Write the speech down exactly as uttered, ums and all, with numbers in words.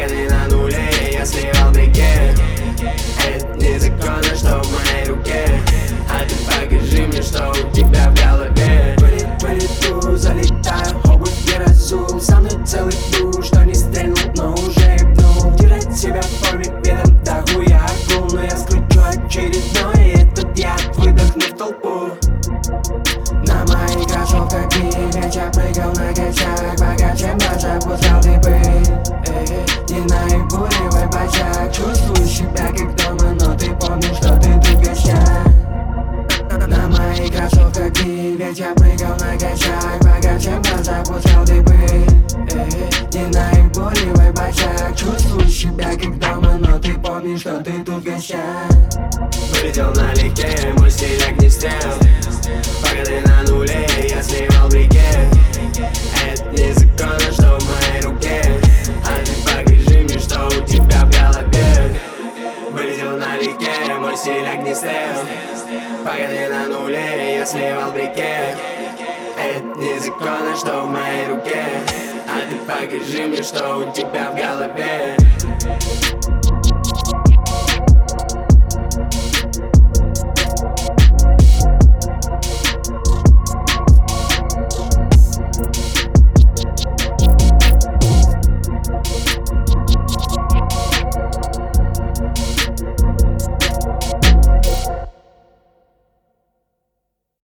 Пока ты на нуле, я сливал брикет. Это незаконно, что в моей руке. А ты покажи мне, что у тебя в голове. Полету, залетаю, обувь не разул. Со мной целый душ, что не стрельнул, но уже ебнул. Держать себя в форме видом до хуя акул. Но я скручу очередной этот яд, выдохну в толпу. На моих кроссовках и вечер прыгал на качах. Пока чем больше пускал дыбы. Не наебуривай бачак. Чувствую себя как дома, но ты помнишь, что ты тут в гостях. На моих кроссовках и вечер прыгал на качах. Пока чем больше пускал дыбы. Не наебуривай бачак. Чувствую себя как дома, но ты помнишь, что ты тут в гостях. Вылетел налегке, мой стиль огнестрел. Пока ты на нуле, я сливал брикет. Это незаконно, что в моей руке. А ты покажи мне, что у тебя в голове. Вылетел налегке, мой стиль огнестрел. Пока ты на нуле, я сливал брикет. Это незаконно, что в моей руке. А ты покажи мне, что у тебя в голове.